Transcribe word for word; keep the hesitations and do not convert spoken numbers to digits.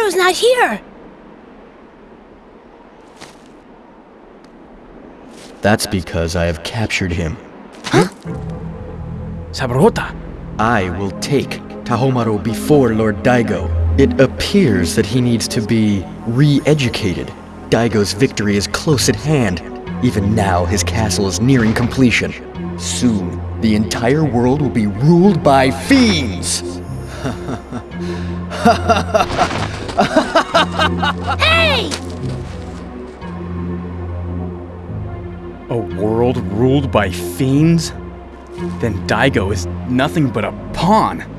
Satoru's not here! That's because I have captured him. Huh? Sabrota! I will take Tahomaru before Lord Daigo. It appears that he needs to be re-educated. Daigo's victory is close at hand. Even now, his castle is nearing completion. Soon, the entire world will be ruled by fiends! Hey! A world ruled by fiends? Then Daigo is nothing but a pawn.